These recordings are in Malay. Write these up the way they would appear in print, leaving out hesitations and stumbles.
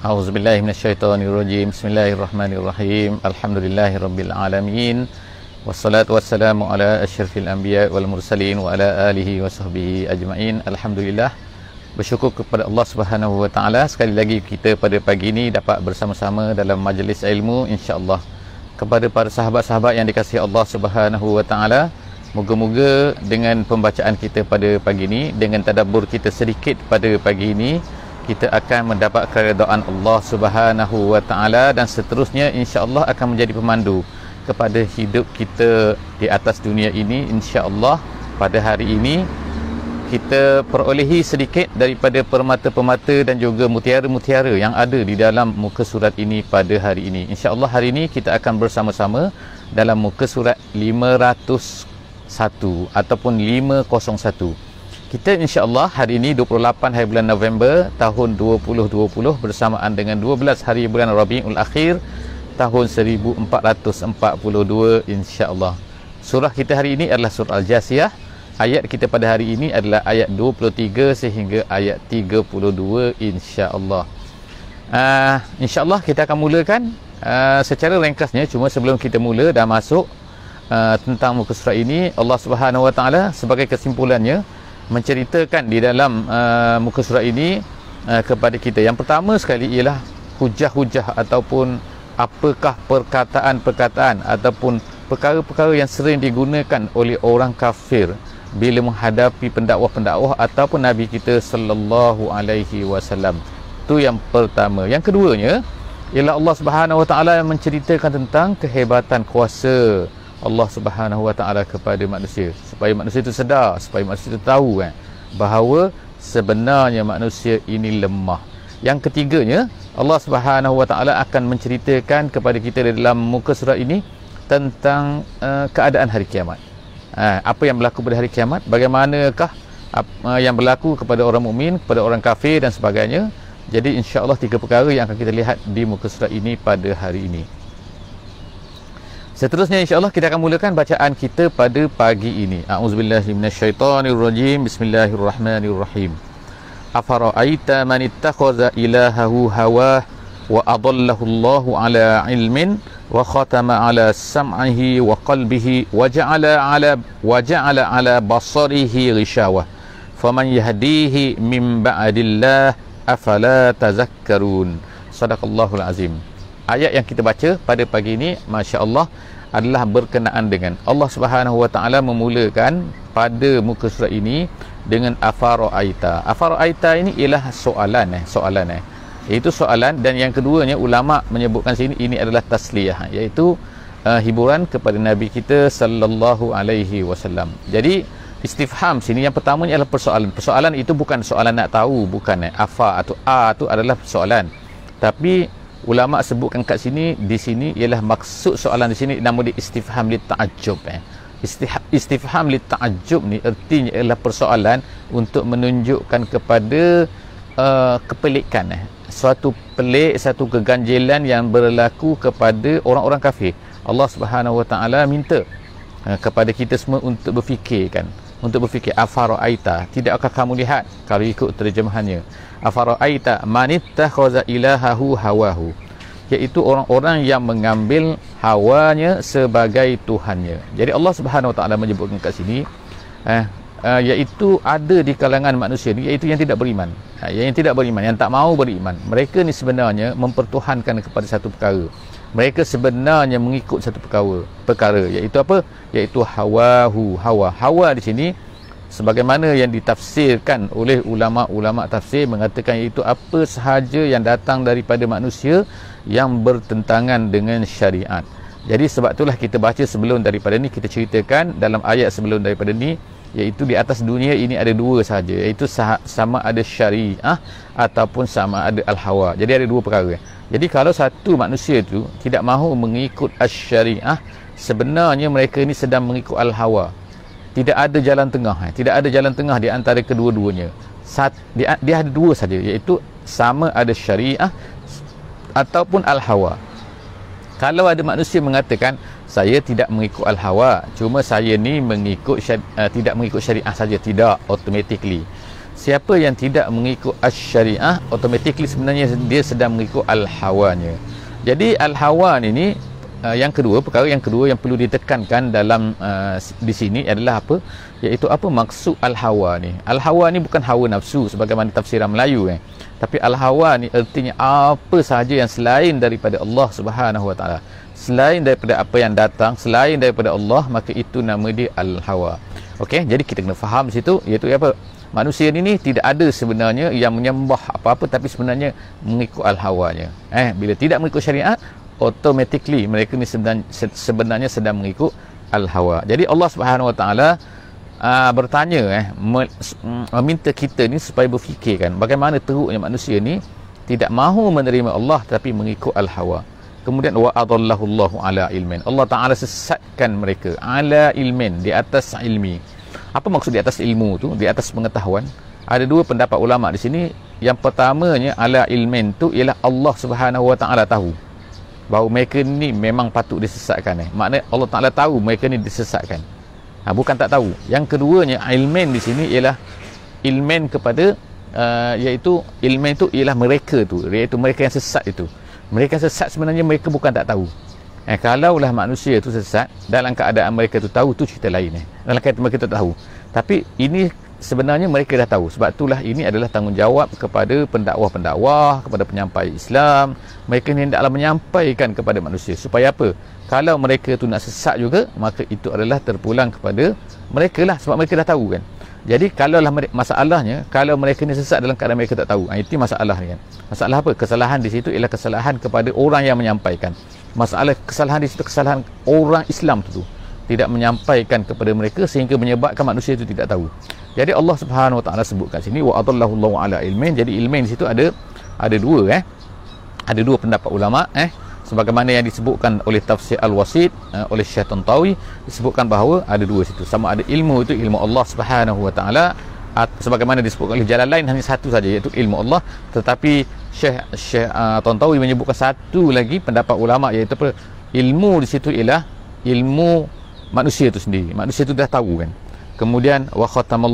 A'udzubillahi minasyaitonirrajim. Bismillahirrahmanirrahim. Alhamdulillahirabbil alamin. Wassalatu wassalamu ala asyrafil anbiya wal mursalin wa ala alihi wa sahbihi ajmain. Alhamdulillah. Bersyukur kepada Allah Subhanahu wa taala, sekali lagi kita pada pagi ini dapat bersama-sama dalam majlis ilmu insya-Allah. Kepada para sahabat-sahabat yang dikasihi Allah Subhanahu wa taala, moga-moga dengan pembacaan kita pada pagi ini, dengan tadabbur kita sedikit pada pagi ini, kita akan mendapat keredaan Allah Subhanahu wa taala dan seterusnya insya-Allah akan menjadi pemandu kepada hidup kita di atas dunia ini. Insya-Allah pada hari ini kita perolehi sedikit daripada permata-permata dan juga mutiara-mutiara yang ada di dalam muka surat ini pada hari ini. Insya-Allah hari ini kita akan bersama-sama dalam muka surat 501 ataupun 501. Kita insya-Allah hari ini 28 hari bulan November tahun 2020 bersamaan dengan 12 hari bulan Rabiul Akhir tahun 1442 insya-Allah. Surah kita hari ini adalah surah Al-Jasiyah. Ayat kita pada hari ini adalah ayat 23 sehingga ayat 32 insya-Allah. Insya-Allah kita akan mulakan secara ringkasnya. Cuma sebelum kita mula dan masuk tentang muka surat ini, Allah Subhanahu wa taala sebagai kesimpulannya menceritakan di dalam muka surat ini kepada kita. Yang pertama sekali ialah hujah-hujah ataupun apakah perkataan-perkataan ataupun perkara-perkara yang sering digunakan oleh orang kafir bila menghadapi pendakwah-pendakwah ataupun Nabi kita sallallahu alaihi wasallam. Itu yang pertama. Yang keduanya ialah Allah Subhanahu wa taala menceritakan tentang kehebatan kuasa Allah Subhanahu wa taala kepada manusia, supaya manusia itu sedar, supaya manusia itu tahu bahawa sebenarnya manusia ini lemah. Yang ketiganya, Allah Subhanahu wa taala akan menceritakan kepada kita di dalam muka surat ini tentang keadaan hari kiamat. Apa yang berlaku pada hari kiamat, bagaimanakah yang berlaku kepada orang mukmin, kepada orang kafir dan sebagainya. Jadi insya-Allah 3 perkara yang akan kita lihat di muka surat ini pada hari ini. Seterusnya insya-Allah kita akan mulakan bacaan kita pada pagi ini. A'udzubillahi minasyaitonirrajim. Bismillahirrahmanirrahim. Afara'aita man ittakhadha ilahahu hawah wa adallahu Allahu ala ilmin wa khatama ala sam'ihi wa qalbihi wa ja'ala ala basarihi ghishawah faman yahdihi min ba'dillah afala tazakkarun. Sadaqallahul azim. Ayat yang kita baca pada pagi ini, masya-Allah, adalah berkenaan dengan Allah Subhanahu wa taala memulakan pada muka surat ini dengan afara'aita. Afara'aita ini ialah soalan. Iaitu soalan, dan yang keduanya ulama menyebutkan sini ini adalah tasliyah, iaitu hiburan kepada Nabi kita sallallahu alaihi wasallam. Jadi istifham sini yang pertama adalah persoalan. Persoalan itu bukan soalan nak tahu, bukan afa atau a itu adalah persoalan. Tapi ulama sebutkan kat sini, di sini ialah maksud soalan di sini nama dia istifham li ta'ajjub. Istifham li ta'ajjub ni artinya ialah persoalan untuk menunjukkan kepada kepelikan, suatu pelik, satu keganjilan yang berlaku kepada orang-orang kafir. Allah Subhanahu wa taala minta kepada kita semua untuk berfikir afara'aita, tidakkah kamu lihat, kalau ikut terjemahannya, afara'aita manittakhadha ilahahu hawahu, iaitu orang-orang yang mengambil hawanya sebagai tuhannya. Jadi Allah Subhanahu wa taala menyebutkan kat sini iaitu ada di kalangan manusia ni, iaitu yang tidak beriman. Yang tidak beriman, yang tak mahu beriman, mereka ni sebenarnya mempertuhankan kepada satu perkara. Mereka sebenarnya mengikut satu perkara, iaitu apa? Iaitu hawa di sini sebagaimana yang ditafsirkan oleh ulama-ulama tafsir, mengatakan iaitu apa sahaja yang datang daripada manusia yang bertentangan dengan syariat. Jadi sebab itulah kita baca sebelum daripada ni, kita ceritakan dalam ayat sebelum daripada ni, iaitu di atas dunia ini ada dua sahaja, iaitu sama ada syariah ataupun sama ada al-hawa. Jadi ada dua perkara. Jadi kalau satu manusia itu tidak mahu mengikut asy-syariah, sebenarnya mereka ini sedang mengikut al-hawa. Tidak ada jalan tengah, tidak ada jalan tengah di antara kedua-duanya. Dia ada dua saja, iaitu sama ada syariah ataupun al-hawa. Kalau ada manusia mengatakan saya tidak mengikut al-hawa, cuma saya ni tidak mengikut syariah saja, tidak automatically. siapa yang tidak mengikut as-syariah, automatically sebenarnya dia sedang mengikut al-hawanya. Jadi al-hawa ini yang kedua, perkara yang kedua yang perlu ditekankan dalam di sini adalah apa? Iaitu apa maksud al-hawa ni? Al-hawa ni bukan hawa nafsu sebagaimana tafsiran Melayu tapi al-hawa ni artinya apa sahaja yang selain daripada Allah Subhanahu Wa Taala, selain daripada apa yang datang selain daripada Allah, maka itu nama dia al-hawa. Okey, jadi kita kena faham situ, iaitu apa? Manusia ni tidak ada sebenarnya yang menyembah apa-apa, tapi sebenarnya mengikut al-hawanya. Bila tidak mengikut syariat, automatically mereka ni sebenarnya sedang mengikut al-hawa. Jadi Allah Subhanahu Wa Taala bertanya, meminta kita ni supaya berfikirkan bagaimana teruknya manusia ni tidak mahu menerima Allah tapi mengikut al-hawa. Kemudian wa adallahu Allahu ala ilmin. Allah Taala sesatkan mereka ala ilmin, di atas ilmi. Apa maksud di atas ilmu tu? Di atas pengetahuan. Ada dua pendapat ulama di sini. Yang pertamanya ala ilmin tu ialah Allah Subhanahu Wa Taala tahu bahawa mereka ni memang patut disesatkan. Maknanya Allah Taala tahu mereka ni disesatkan. Bukan tak tahu. Yang keduanya ilmin di sini ialah ilmin kepada iaitu ilmin tu ialah mereka tu, iaitu mereka yang sesat itu. Mereka sesat sebenarnya mereka bukan tak tahu. Kalaulah manusia tu sesat dalam keadaan mereka tu tahu, tu cerita lain. Dalam keadaan mereka tak tahu, tapi ini sebenarnya mereka dah tahu. Sebab itulah ini adalah tanggungjawab kepada pendakwah-pendakwah, kepada penyampai Islam. Mereka ni hendaklah menyampaikan kepada manusia supaya apa? Kalau mereka tu nak sesat juga, maka itu adalah terpulang kepada mereka lah, sebab mereka dah tahu kan. Jadi kalaulah masalahnya, kalau mereka ni sesat dalam keadaan mereka tak tahu, itu masalah ni kan. Masalah apa? Kesalahan di situ ialah kesalahan kepada orang yang menyampaikan. Masalah kesalahan di situ kesalahan orang Islam tu tidak menyampaikan kepada mereka sehingga menyebabkan manusia itu tidak tahu. Jadi Allah Subhanahu Wa Taala sebutkan sini wa adallahu Allahu ala ilmin. Jadi ilmin di situ ada dua ada dua pendapat ulama sebagaimana yang disebutkan oleh tafsir Al-Wasit oleh Syekh Tantawi, disebutkan bahawa ada dua situ. Sama ada ilmu itu ilmu Allah Subhanahu Wa Taala, sebagaimana disebutkan oleh Jalalain hanya satu saja, iaitu ilmu Allah. Tetapi Syekh Tantawi menyebutkan satu lagi pendapat ulama, iaitu ilmu di situ ialah ilmu manusia itu sendiri. Manusia itu dah tahu kan. Kemudian wa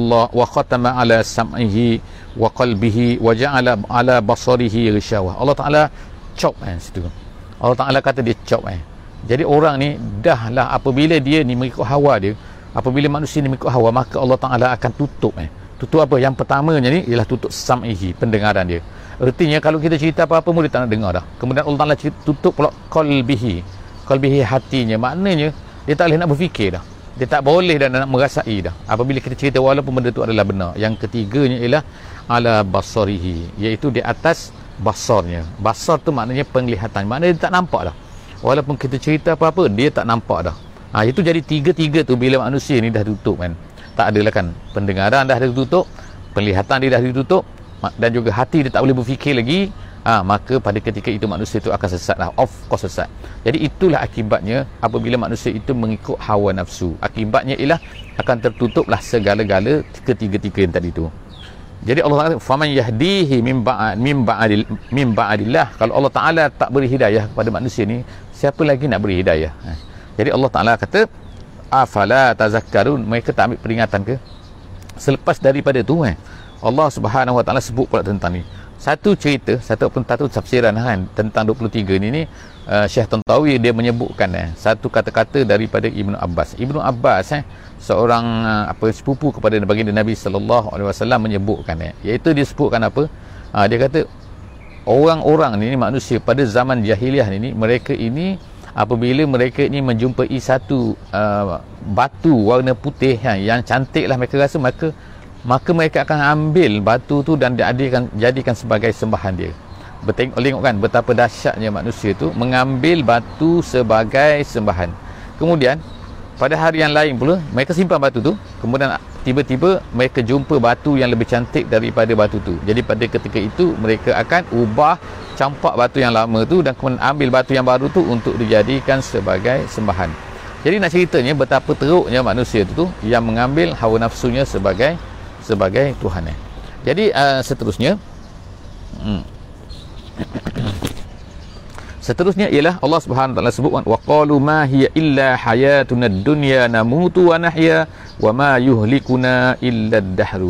khatama ala sam'ihi wa qalbihi wa ja'ala ala basarihi ghishawah. Allah Taala chop situ. Allah Taala kata dia chop. Jadi orang ni dahlah apabila dia ni mengikut hawa dia, apabila manusia ni mengikut hawa, maka Allah Taala akan tutup. Tutup apa? Yang pertamanya ni ialah tutup sam'ihi, pendengaran dia. Artinya kalau kita cerita apa-apa pun dia tak nak dengar dah. Kemudian Allah Taala tutup pula qalbihi, hatinya. Maknanya dia tak boleh nak berfikir dah. Dia tak boleh dah nak merasai dah apabila kita cerita walaupun benda tu adalah benar. Yang ketiganya ialah ala basarihi, iaitu di atas basarnya. Basar tu maknanya penglihatan. Maknanya dia tak nampak dah. Walaupun kita cerita apa-apa, dia tak nampak dah. Itu jadi tiga-tiga tu bila manusia ni dah tutup kan. Tak adalah kan, pendengaran dah ditutup, penglihatan dia dah ditutup, dan juga hati dia tak boleh berfikir lagi. Maka pada ketika itu manusia itu akan sesat lah, of course sesat. Jadi itulah akibatnya apabila manusia itu mengikut hawa nafsu. Akibatnya ialah akan tertutuplah segala-gala ketiga-tiga yang tadi tu. Jadi Allah Taala faman yahdihi min ba'dillah. Kalau Allah Taala tak beri hidayah kepada manusia ni, siapa lagi nak beri hidayah? Jadi Allah Taala kata afala tazakkarun, mereka tak ambil peringatan ke? Selepas daripada tu Allah Subhanahu Wa Taala sebut pula tentang ni. Satu cerita, satu tafsiran kan tentang 23 ni Syekh Tantawi dia menyebutkan satu kata-kata daripada Ibnu Abbas. Ibnu Abbas seorang sepupu kepada baginda Nabi sallallahu alaihi wasallam menyebutkan iaitu dia sebutkan apa? Dia kata orang-orang ni manusia pada zaman jahiliah ni, mereka ini apabila mereka ini menjumpai satu batu warna putih yang cantiklah mereka rasa, maka mereka akan ambil batu tu dan jadikan sebagai sembahan dia. Tengok kan betapa dahsyatnya manusia tu mengambil batu sebagai sembahan. Kemudian pada hari yang lain pula mereka simpan batu tu, kemudian tiba-tiba mereka jumpa batu yang lebih cantik daripada batu tu. Jadi pada ketika itu mereka akan ubah campak batu yang lama tu dan kemudian ambil batu yang baru tu untuk dijadikan sebagai sembahan. Jadi nak ceritanya betapa teruknya manusia tu yang mengambil hawa nafsunya sebagai Tuhan. Jadi seterusnya ialah Allah Subhanahu Wa Taala sebutkan wa qalu ma hiya illa hayatuna dunya namutu wa nahya wa ma yuhlikuna illa ad-dahru.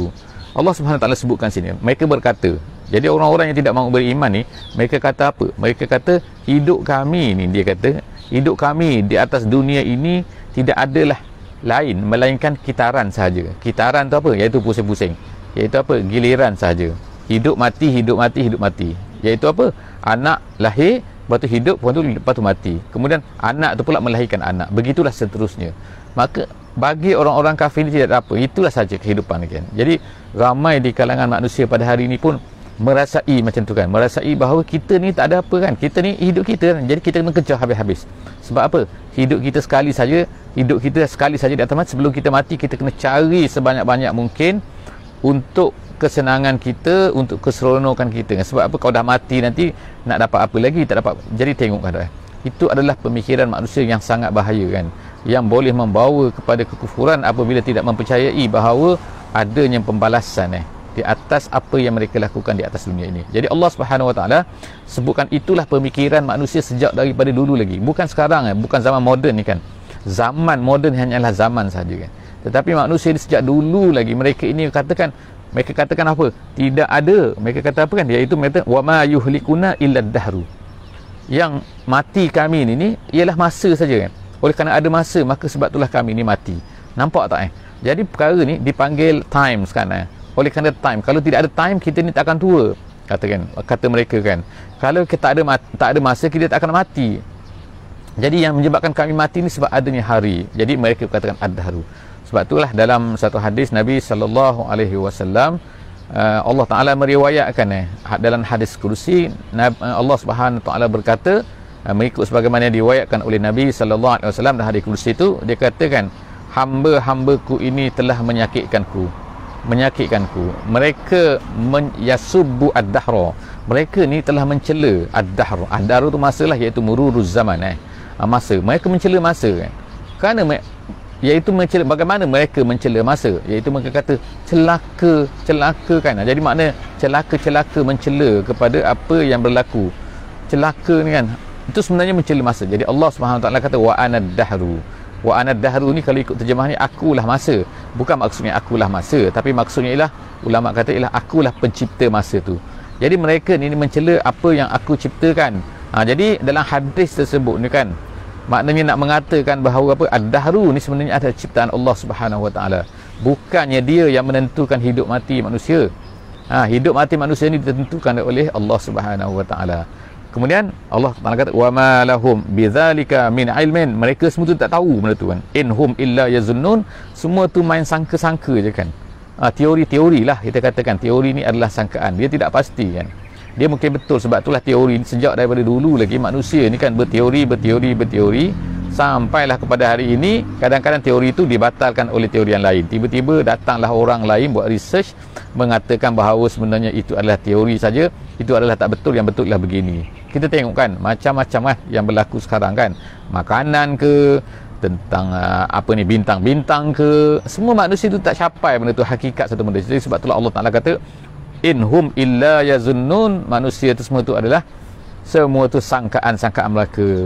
Allah Subhanahu Wa Taala sebutkan sini, mereka berkata, jadi orang-orang yang tidak mahu beriman ni, mereka kata apa? Mereka kata hidup kami ni, dia kata hidup kami di atas dunia ini tidak adalah lain melainkan kitaran sahaja. Kitaran tu apa? Iaitu pusing-pusing, iaitu apa? Giliran sahaja. Hidup mati, hidup mati, hidup mati. Iaitu apa? Anak lahir, lepas tu hidup, lepas tu mati. Kemudian anak tu pula melahirkan anak. Begitulah seterusnya. Maka bagi orang-orang kafir ni tidak ada apa. Itulah saja kehidupan kan. Jadi ramai di kalangan manusia pada hari ini pun merasai macam tu kan, merasai bahawa kita ni tak ada apa kan, kita ni hidup kita kan, jadi kita kena kejar habis-habis. Sebab apa? Hidup kita sekali saja, hidup kita sekali saja di atas mati. Sebelum kita mati, kita kena cari sebanyak-banyak mungkin untuk kesenangan kita, untuk keseronokan kita kan. Sebab apa? Kalau dah mati nanti nak dapat apa lagi? Tak dapat. Jadi tengok kan, itu adalah pemikiran manusia yang sangat bahaya kan, yang boleh membawa kepada kekufuran apabila tidak mempercayai bahawa adanya pembalasan di atas apa yang mereka lakukan di atas dunia ini. Jadi Allah Subhanahu Wa Taala sebutkan itulah pemikiran manusia sejak daripada dulu lagi. Bukan sekarang bukan zaman moden ni kan. Zaman moden hanyalah zaman saja kan. Tetapi manusia ini sejak dulu lagi mereka ini katakan, mereka katakan apa? Tidak ada. Mereka kata apa kan? Iaitu mereka wa ma yuhlikuna illa dahru. Yang mati kami ni ialah masa saja kan. Oleh kerana ada masa, maka sebab itulah kami ni mati. Nampak tak Jadi perkara ni dipanggil time sekarang oleh kerana time. Kalau tidak ada time, kita ni tak akan tua, kata mereka kan. Kalau kita tak ada masa, kita tak akan mati. Jadi yang menyebabkan kami mati ni sebab adanya hari. Jadi mereka katakan ad-dahru. Sebab itulah dalam satu hadis Nabi SAW, Allah Ta'ala meriwayatkan dalam hadis kursi, Allah Subhanahu Ta'ala berkata, mengikut sebagaimana diriwayatkan oleh Nabi SAW dalam hadis kursi itu, dia katakan, hamba-hambaku ini telah menyakitkanku. Mereka yasubbu ad-dahra. Mereka ni telah mencela ad-dahr. Ad-dahr tu masalah, iaitu mururuz zaman masa. Mereka mencela masa kan. Kerana iaitu mencela, bagaimana mereka mencela masa? Iaitu mereka kata celaka kan. Jadi makna celaka mencela kepada apa yang berlaku. Celaka ni kan, itu sebenarnya mencela masa. Jadi Allah Subhanahu Taala kata wa anad dahru. Wa anad dahru ni kalau ikut terjemah ni, akulah masa. Bukan maksudnya akulah masa, tapi maksudnya ialah, ulama kata ialah akulah pencipta masa tu. Jadi mereka ni mencela apa yang aku ciptakan. Jadi dalam hadis tersebut ni kan, maknanya nak mengatakan bahawa apa, ad-dahru ni sebenarnya adalah ciptaan Allah Subhanahu Wa Taala. Bukannya dia yang menentukan hidup mati manusia. Hidup mati manusia ni ditentukan oleh Allah Subhanahu Wa Taala. Kemudian Allah Taala kata wa ma lahum bidzalika min ilmin. Mereka semua tu tak tahu benda tu kan. Inhum illa yazunnun. Semua tu main sangka-sangka je kan. Teori-teori lah kita katakan. Teori ni adalah sangkaan. Dia tidak pasti kan. Dia mungkin betul, sebab itulah teori sejak daripada dulu lagi manusia ni kan berteori sampailah kepada hari ini. Kadang-kadang teori itu dibatalkan oleh teori yang lain. Tiba-tiba datanglah orang lain buat research mengatakan bahawa sebenarnya itu adalah teori saja, itu adalah tak betul, yang betul adalah begini. Kita tengok kan macam-macam yang berlaku sekarang kan, makanan ke, tentang bintang-bintang ke, semua manusia itu tak capai benda tu hakikat satu benda. Jadi sebab itulah Allah Taala kata inhum illa yazunnun. Manusia itu semua tu sangkaan-sangkaan mereka.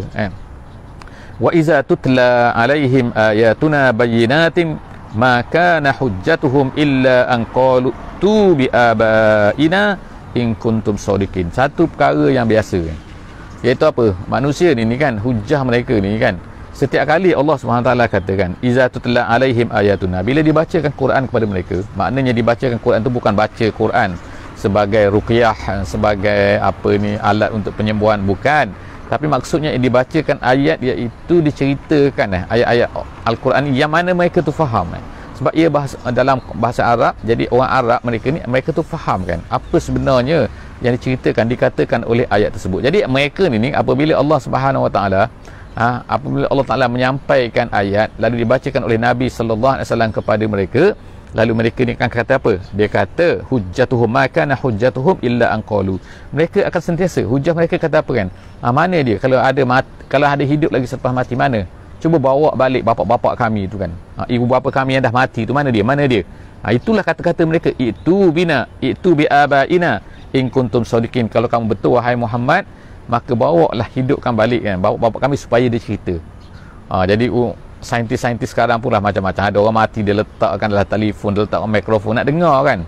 Wa iza tutla alaihim ayatuna bayyinatin ma kana hujjatuhum illa an qalu tu bi abaina in kuntum sadiqin. Satu perkara yang biasa, iaitu apa? Manusia ni kan, hujah mereka ni kan, setiap kali Allah SWT katakan iza tutla alaihim ayatuna, bila dibacakan Quran kepada mereka, maknanya dibacakan Quran tu bukan baca Quran sebagai ruqyah, sebagai alat untuk penyembuhan, bukan. Tapi maksudnya yang dibacakan ayat, iaitu diceritakan ayat-ayat Al-Quran yang mana mereka tu faham sebab ia dalam bahasa Arab. Jadi orang Arab mereka tu faham kan apa sebenarnya yang diceritakan, dikatakan oleh ayat tersebut. Jadi mereka ni apabila Allah Subhanahu Wa Taala apabila Allah Taala menyampaikan ayat lalu dibacakan oleh Nabi sallallahu alaihi wasallam kepada mereka, lalu mereka ni akan kata apa? Dia kata hujjatuhum ma kana hujjatuhum illa an qalu. Mereka akan sentiasa hujah mereka kata apa kan? Mana dia kalau ada hidup lagi selepas mati, mana? Cuba bawa balik bapa-bapa kami tu kan. Ibu bapa kami yang dah mati tu, mana dia? Itulah kata-kata mereka, itu bi abaina in kuntum sadiqin. Kalau kamu betul wahai Muhammad, maka bawalah hidupkan balik kan bawa bapa kami supaya dia cerita. Jadi saintis-saintis sekarang pun lah macam-macam. Ada orang mati, dia letakkan dalam telefon, dia letakkan mikrofon nak dengar kan.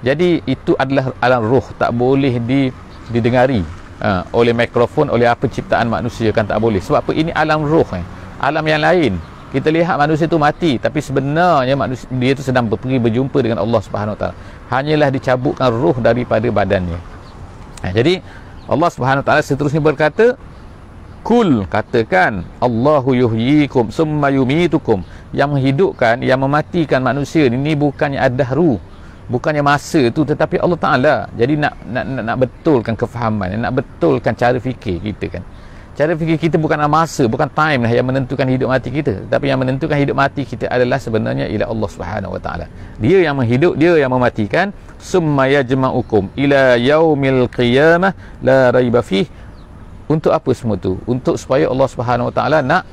Jadi itu adalah alam roh, tak boleh didengari oleh mikrofon, oleh apa ciptaan manusia, kan tak boleh. Sebab apa? Ini alam roh, alam yang lain. Kita lihat manusia tu mati, tapi sebenarnya manusia dia tu sedang pergi berjumpa dengan Allah Subhanahu Wa Taala. Hanyalah dicabutkan roh daripada badannya. Jadi Allah Subhanahu Wa Taala seterusnya berkata, kul, katakan, Allahu yuhyikum summa yumitukum. Yang menghidupkan, yang mematikan manusia ini bukannya ad-dahru, bukannya masa tu, tetapi Allah Ta'ala. Jadi nak betulkan kefahaman, nak betulkan cara fikir kita, kan. Cara fikir kita bukan masa, bukan time lah yang menentukan hidup mati kita, tapi yang menentukan hidup mati kita adalah sebenarnya ialah Allah Subhanahu Wa Ta'ala. Dia yang menghidup, dia yang mematikan. Summa yajma'ukum ila yaumil qiyamah la raiba fih. Untuk apa semua tu? Untuk supaya Allah Subhanahu Wa Ta'ala nak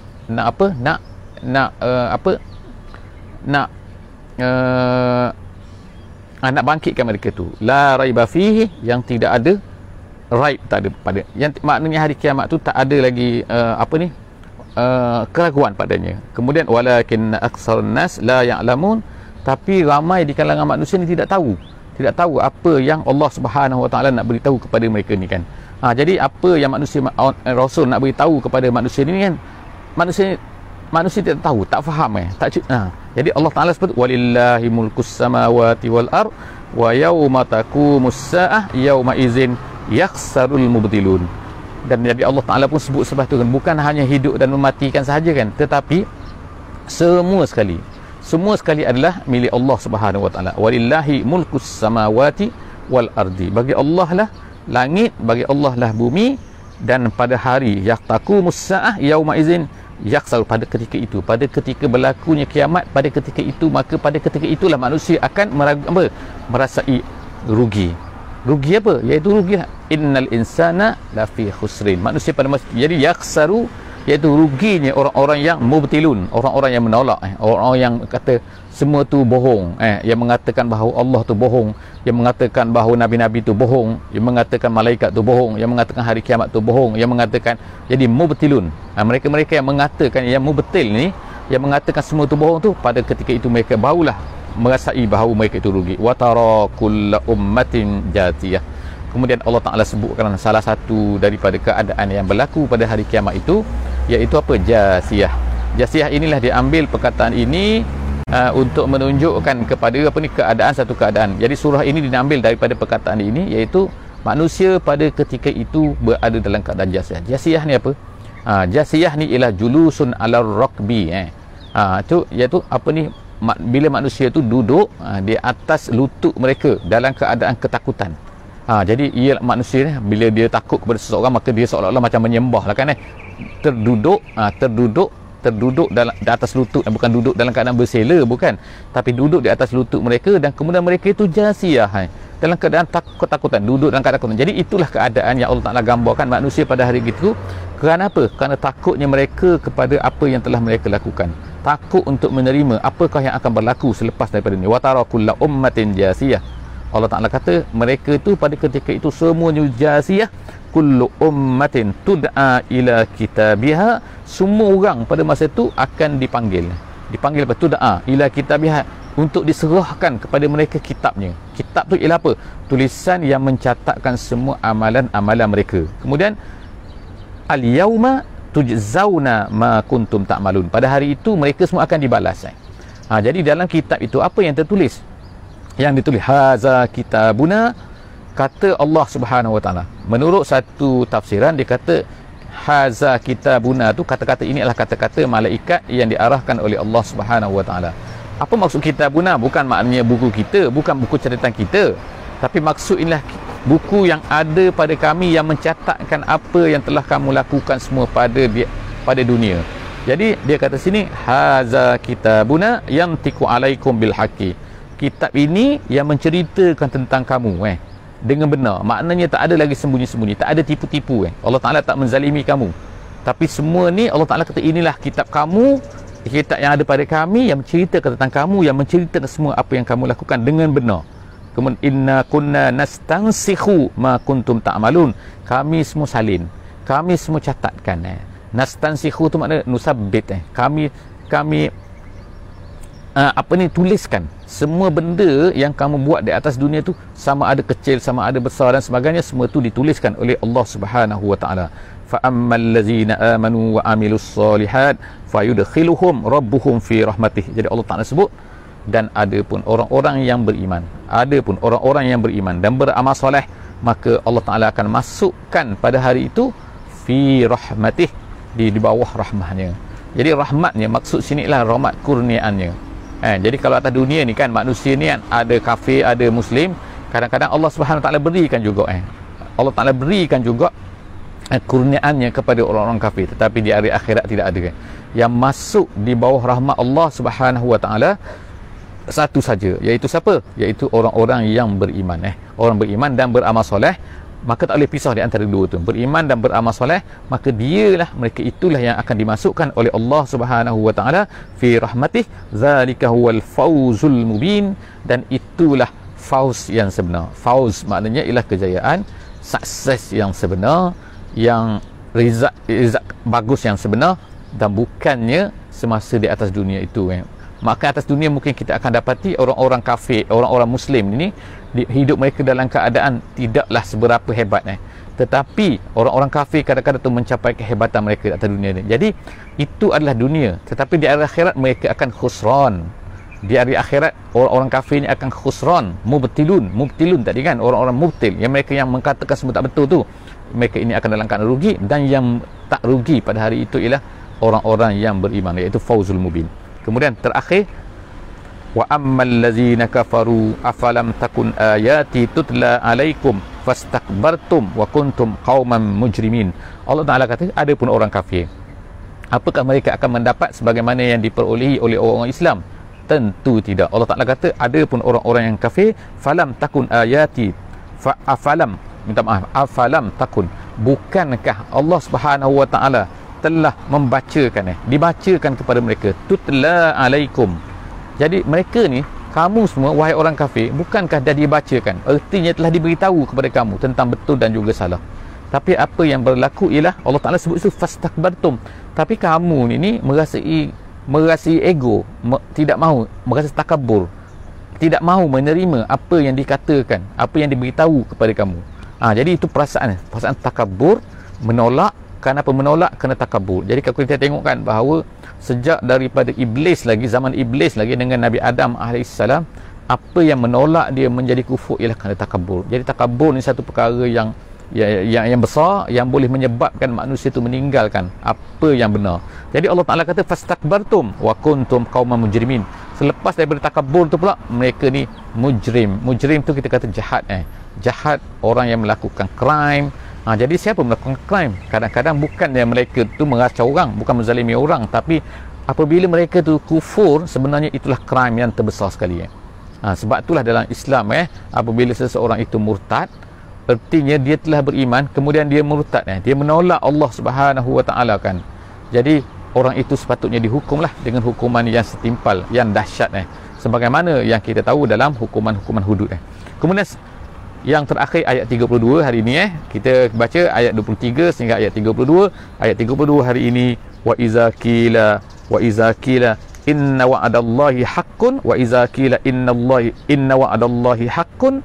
bangkitkan mereka tu. La raiba fihi, yang tidak ada raib, tak ada pada, yang maknanya hari kiamat tu tak ada lagi keraguan padanya. Kemudian walakin aktsarun nas la ya'lamun, tapi ramai di kalangan manusia ni tidak tahu apa yang Allah Subhanahu Wa Ta'ala nak beritahu kepada mereka ni, kan. Jadi apa yang Rasul nak beritahu kepada manusia ni, kan, manusia tidak tahu, tak faham, Jadi Allah Ta'ala sebut walillahi mulkus samawati wal ard wa yauma taqumus saah yauma idzin yakhsarul mubtilun. Dan jadi Allah Ta'ala pun sebut sebab tu, kan, bukan hanya hidup dan mematikan sahaja, kan, tetapi semua sekali adalah milik Allah Subhanahu Wa Ta'ala. Walillahi mulkus samawati wal ardi, bagi Allah lah langit, bagi Allah lah bumi, dan pada hari yaqtaqumus saah yauma idzin yaksal, pada ketika itu, pada ketika berlakunya kiamat, pada ketika itu, maka pada ketika itulah manusia akan merasai rugi apa? Iaitu rugi, innal insana lafi khusrin, manusia pada masa, jadi yaksaru, iaitu ruginya orang-orang yang mubtilun, orang-orang yang menolak, orang-orang yang kata semua tu bohong, yang mengatakan bahawa Allah tu bohong, yang mengatakan bahawa nabi-nabi tu bohong, yang mengatakan malaikat tu bohong, yang mengatakan hari kiamat tu bohong, yang mengatakan, jadi mubtilun, mereka-mereka yang mengatakan, yang mubtil ni, yang mengatakan semua tu bohong tu, pada ketika itu mereka barulah merasai bahawa mereka itu rugi. Wa tara kullu ummatin jatiyah. Kemudian Allah Ta'ala sebutkan salah satu daripada keadaan yang berlaku pada hari kiamat itu, iaitu apa? Jasiyah. Jasiyah inilah diambil perkataan ini untuk menunjukkan kepada keadaan, satu keadaan. Jadi surah ini diambil daripada perkataan ini, iaitu manusia pada ketika itu berada dalam keadaan jasiyah. Jasiyah ni apa? Jasiyah ni ialah julusun ala rakbi. Itu iaitu apa ni? Bila manusia itu duduk di atas lutut mereka dalam keadaan ketakutan. Jadi ia manusia ni, bila dia takut kepada seseorang, maka dia seolah-olah macam menyembah lah, kan, terduduk dalam di atas lutut, bukan duduk dalam keadaan bersela, bukan, tapi duduk di atas lutut mereka, dan kemudian mereka itu jasiyah, dalam keadaan ketakutan, duduk dalam keadaan ketakutan. Jadi itulah keadaan yang Allah Ta'ala gambarkan manusia pada hari itu. Kerana apa? Kerana takutnya mereka kepada apa yang telah mereka lakukan, takut untuk menerima apakah yang akan berlaku selepas daripada ini. Wa tara kullu ummatin jasiyah. Allah Ta'ala kata mereka itu pada ketika itu semuanya jasiyah. Kullu ummatin tud'a ila kitabiha. Semua orang pada masa itu akan dipanggil apa? Tud'a ila kitabiha, untuk diserahkan kepada mereka kitabnya. Kitab tu ialah apa? Tulisan yang mencatatkan semua amalan-amalan mereka. Kemudian al-yauma tujzauna ma kuntum ta'malun. Pada hari itu mereka semua akan dibalas. Jadi dalam kitab itu apa yang tertulis? Yang ditulis haza kitabuna, kata Allah Subhanahu Wa Ta'ala. Menurut satu tafsiran dia kata haza kitabuna tu, kata-kata ini adalah kata-kata malaikat yang diarahkan oleh Allah Subhanahu Wa Ta'ala. Apa maksud kitabuna? Bukan maknanya buku kita, bukan buku catatan kita, tapi maksud inilah buku yang ada pada kami, yang mencatatkan apa yang telah kamu lakukan semua pada dunia. Jadi dia kata sini haza kitabuna yantiqu alaikum bil haqqi. Kitab ini yang menceritakan tentang kamu dengan benar. Maknanya tak ada lagi sembunyi-sembunyi, tak ada tipu-tipu. Allah Ta'ala tak menzalimi kamu, tapi semua ni Allah Ta'ala kata inilah kitab kamu, kitab yang ada pada kami, yang menceritakan tentang kamu, yang menceritakan semua apa yang kamu lakukan dengan benar. Kemudian inna kunna nastansikhu ma kuntum ta'malun. Kami semua salin, kami semua catatkan. Nastansikhu tu makna nusabbit. Kami tuliskan semua benda yang kamu buat di atas dunia tu, sama ada kecil, sama ada besar dan sebagainya, semua tu dituliskan oleh Allah Subhanahu wa taala. Fa ammal ladzina amanu wa amilus solihat fayudkhiluhum rabbuhum fi rahmatih. Jadi Allah Taala sebut, dan ada pun orang-orang yang beriman, ada pun orang-orang yang beriman dan beramal soleh, maka Allah Taala akan masukkan pada hari itu fi rahmatih, di bawah rahmahnya. Jadi rahmatnya maksud sini lah rahmat kurniaannya. Jadi kalau atas dunia ni kan manusia ni kan ada kafir, ada muslim, kadang-kadang Allah Subhanahu Taala berikan juga Allah Taala berikan juga kurniaannya kepada orang-orang kafir, tetapi di hari akhirat tidak ada yang masuk di bawah rahmat Allah Subhanahu wa taala. Satu saja, iaitu siapa? Iaitu orang-orang yang beriman. Orang beriman dan beramal soleh, maka tak boleh pisah di antara dua tu. Beriman dan beramal soleh, maka mereka itulah yang akan dimasukkan oleh Allah Subhanahu wa taala fi rahmatih. Zalika huwal fawzul mubin, dan itulah fauz yang sebenar. Fauz maknanya ialah kejayaan, sukses yang sebenar, yang rizak bagus yang sebenar, dan bukannya semasa di atas dunia itu. Maka atas dunia mungkin kita akan dapati orang-orang kafir, orang-orang muslim ini hidup mereka dalam keadaan tidaklah seberapa hebat tetapi orang-orang kafir kadang-kadang tu mencapai kehebatan mereka di atas dunia ini. Jadi itu adalah dunia, tetapi di hari akhirat mereka akan khusran. Di hari akhirat orang-orang kafir ini akan khusran, mubtilun tadi kan, orang-orang mubtil, yang mereka yang mengatakan semua tak betul tu, mereka ini akan dalam keadaan rugi, dan yang tak rugi pada hari itu ialah orang-orang yang beriman, iaitu fauzul mubin. Kemudian terakhir, wa ammal ladzina kafaru afalam takun ayati tutla alaikum fastakbartum wa kuntum qauman mujrimin. Allah Taala kata, ada pun orang kafir, apakah mereka akan mendapat sebagaimana yang diperolehi oleh orang Islam? Tentu tidak. Allah Taala kata, ada pun orang-orang yang kafir, falam takun ayati, afalam takun, bukankah Allah Subhanahu wa taala telah membacakan, dibacakan kepada mereka, tutla alaikum. Jadi mereka ni, kamu semua wahai orang kafir, bukankah dah dibacakan, artinya telah diberitahu kepada kamu tentang betul dan juga salah. Tapi apa yang berlaku ialah Allah Taala sebut itu fastakbartum, tapi kamu ni merasai ego, tidak mahu, merasa takabur, tidak mahu menerima apa yang dikatakan, apa yang diberitahu kepada kamu. Jadi itu perasaan takabur, menolak. Kenapa menolak? Kerana takabur. Jadi kalau kita tengokkan bahawa sejak daripada iblis lagi, zaman iblis lagi dengan Nabi Adam AS, apa yang menolak dia menjadi kufur ialah kerana takabur. Jadi takabur ni satu perkara yang besar, yang boleh menyebabkan manusia itu meninggalkan apa yang benar. Jadi Allah Taala kata fastakbartum wa kuntum qauman mujrimin. Selepas daripada takabur tu pula, mereka ni mujrim. Mujrim tu kita kata jahat. Jahat, orang yang melakukan crime. Jadi siapa melakukan crime? Kadang-kadang bukan yang mereka tu meracau orang, bukan menzalimi orang, tapi apabila mereka tu kufur, sebenarnya itulah crime yang terbesar sekali. Sebab itulah dalam Islam apabila seseorang itu murtad, artinya dia telah beriman, kemudian dia murtad, dia menolak Allah Subhanahu wa taala kan. Jadi orang itu sepatutnya dihukumlah dengan hukuman yang setimpal, yang dahsyat sebagaimana yang kita tahu dalam hukuman-hukuman hudud. Kemudian yang terakhir ayat 32 hari ini kita baca ayat 23 sehingga ayat 32. Ayat 32 hari ini, wa iza qila inna wa'adallahi haqqun wa iza qila inna wa'adallahi haqqun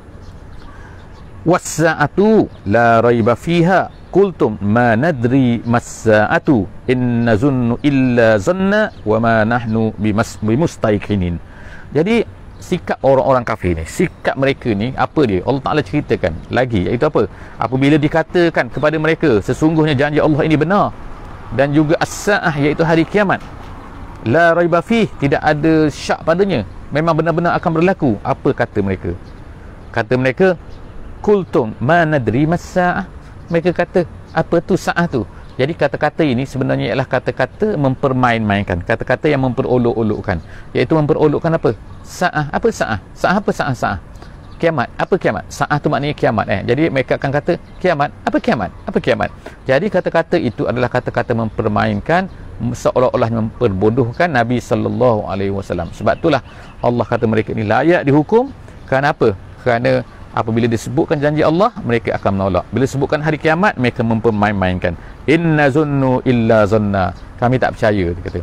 was-sa'atu la raiba fiha qultum ma nadri mas-sa'atu in nazunnu illa zanna wa ma nahnu bimustaiqinin. Jadi sikap orang-orang kafir ni, sikap mereka ni, apa dia? Allah Ta'ala ceritakan lagi, iaitu apa? Apabila dikatakan kepada mereka, sesungguhnya janji Allah ini benar, dan juga as-sa'ah, iaitu hari kiamat, la raiba fih, tidak ada syak padanya, memang benar-benar akan berlaku. Apa kata mereka? Kata mereka, kultum ma nadri mas-sa'ah. Mereka kata, apa tu sa'ah tu? Jadi kata-kata ini sebenarnya ialah kata-kata mempermain-mainkan, kata-kata yang memperolok-olokkan, iaitu memperolokkan apa? Sa'ah. Apa sa'ah? Sa'ah apa sa'ah? Kiamat. Apa kiamat? Sa'ah tu maknanya kiamat. Jadi mereka akan kata kiamat. Apa kiamat? Apa kiamat? Jadi kata-kata itu adalah kata-kata mempermainkan, seolah-olah memperbodohkan Nabi SAW. Sebab itulah Allah kata mereka ini layak dihukum. Kerana apa? Kerana apabila disebutkan janji Allah, mereka akan menolak. Bila disebutkan hari kiamat, mereka mempermain-mainkan. Inna zunnu illa zanna. Kami tak percaya, dia kata.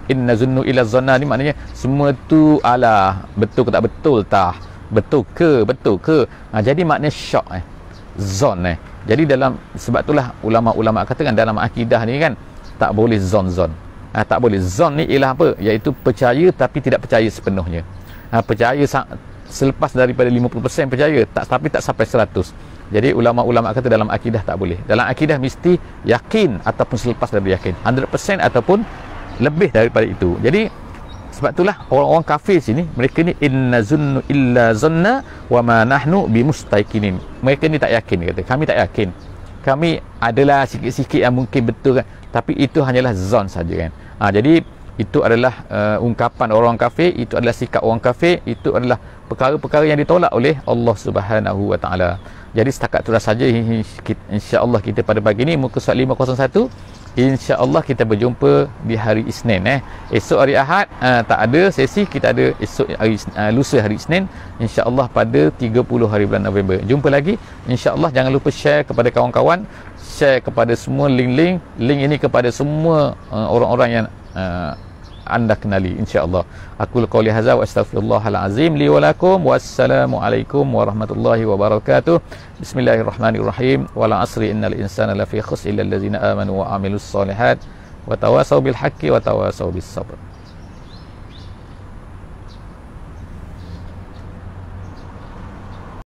inna zunnu illa zanna ni maknanya semua tu alah, betul ke tak betul tah, betul ke. Jadi maknanya syak zon Jadi dalam, sebab itulah ulama-ulama katakan dalam akidah ni kan tak boleh zon. Tak boleh. Zon ni ialah apa? Iaitu percaya tapi tidak percaya sepenuhnya. Percaya selepas daripada 50% percaya, tapi tak sampai 100. Jadi ulama-ulama kata dalam akidah tak boleh. Dalam akidah mesti yakin ataupun selepas daripada yakin, 100% ataupun lebih daripada itu. Jadi sebab itulah orang-orang kafir sini, mereka ni inna zunnu illa zanna wa ma nahnu bimustaqinin. Mereka ni tak yakin, kata kami tak yakin, kami adalah sikit-sikit yang mungkin betul kan, tapi itu hanyalah zon saja kan. Jadi itu adalah ungkapan orang kafir, itu adalah sikap orang kafir, itu adalah perkara-perkara yang ditolak oleh Allah Subhanahu wa taala. Jadi setakat itulah saja insya-Allah kita pada pagi ni muka surat 501. InsyaAllah kita berjumpa di hari Isnin. Esok hari Ahad tak ada sesi, kita ada esok lusa hari Isnin insyaAllah pada 30 hari bulan November. Jumpa lagi insyaAllah. Jangan lupa share kepada kawan-kawan, share kepada semua link ini kepada semua orang-orang yang anda kenali insyaAllah. Aku qouli hadza wa astaghfirullahal azim li wa lakum. Wassalamualaikum warahmatullahi wabarakatuh. Bismillahirrahmanirrahim. Wal 'asri innal insana lafi khusr illa allazina amanu wa amilus solihat wa tawasaw bil haqqi wa tawasaw bis sabr.